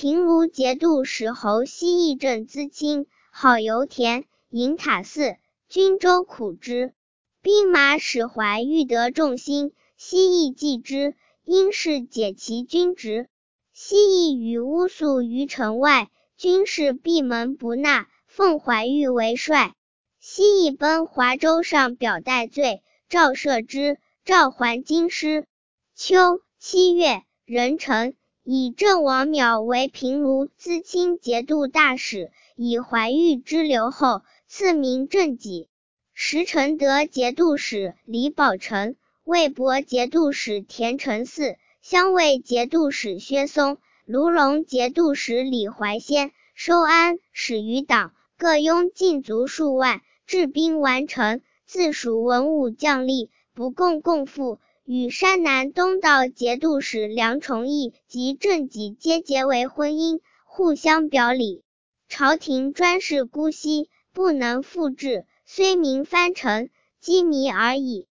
平卢节度使侯西议镇淄青，号游田，营塔寺，均州苦之。兵马使怀欲得众心，西议忌之，因是解其军职。西议与乌宿于城外，军士闭门不纳，奉怀玉为帅。西议奔华州上表戴罪，诏赦之，诏还京师。秋7月，壬辰，以郑王邈为平卢淄青节度大使，以怀玉之留后，赐名郑己。时承德节度使李宝成，魏博节度使田承嗣，襄尉节度使薛松，卢龙节度使李怀仙，收安使余党，各拥禁卒数万，治兵完成，自属文武将吏，不共赋，与山南东道节度使梁崇义及郑己皆结为婚姻，互相表里。朝廷专事姑息，不能复制，虽名藩臣，羁縻而已。